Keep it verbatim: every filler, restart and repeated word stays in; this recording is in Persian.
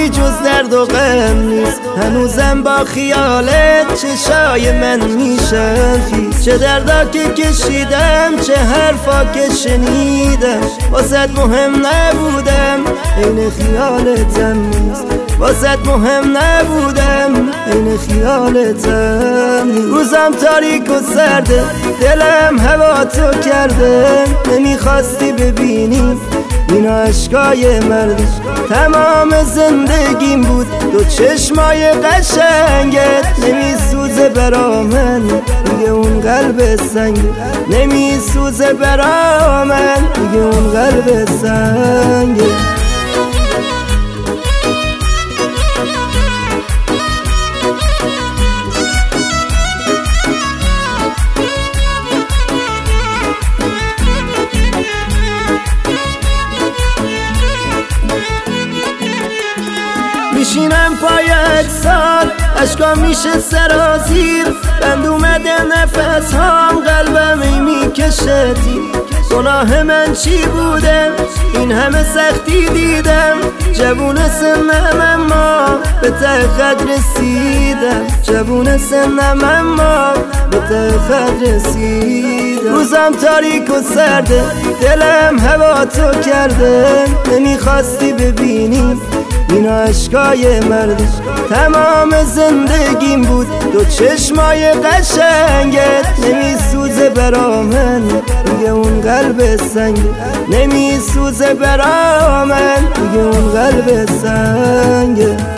کاری جز درد و غم نیست. هنوزم با خیالت چشای من میشن خیس. چه دردا که کشیدم، چه حرفا که شنیدم، واسط مهم نبودم این خیالتم نیست. واسط مهم نبودم این خیالتم نیست. روزم تاریک و سرده، دلم هوا تو کرده، نمیخواستی ببینی اینا عشقای مرده. تمام زندگیم بود دو چشمای قشنگت، نمیسوزه برا من دیگه اون قلب سنگ، نمیسوزه برا من دیگه اون قلب سنگ. میشینم پای اجساد، اشکام میشه سرازیر، بند اومده نفس هام، قلبم ای میکشه تیر. گناه من چی بوده این همه سختی دیدم، جوون سنم اما به ته خط رسیدم، جوون سنم اما به ته خط رسیدم. روزم تاریک و سرده، دلم هوا تو کرده، نمیخواستی ببینی اینا عشقای مرده. تمام زندگیم بود دو چشمای قشنگت، نمیسوزه برا من دیگه اون قلب سنگ، نمیسوزه برا من دیگه اون قلب سنگ.